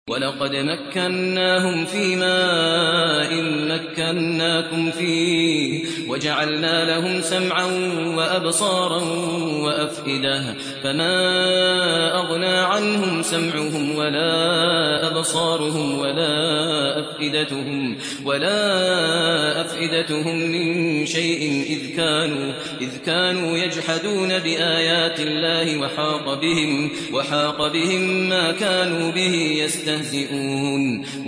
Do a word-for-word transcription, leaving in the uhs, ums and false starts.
ولقد مكناهم في ماء مكناكم فيه وجعلنا لهم سمعا وأبصارا وأفئدة فما أغنى عنهم سمعهم ولا أبصارهم ولا أفئدتهم ولا أفئدتهم من شيء إذ كانوا إذ كانوا يجحدون بآيات الله وحاق بهم وحاق بهم ما كانوا به يستهزئون.